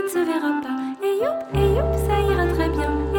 ne se verra pas. Et youp, ça ira très bien.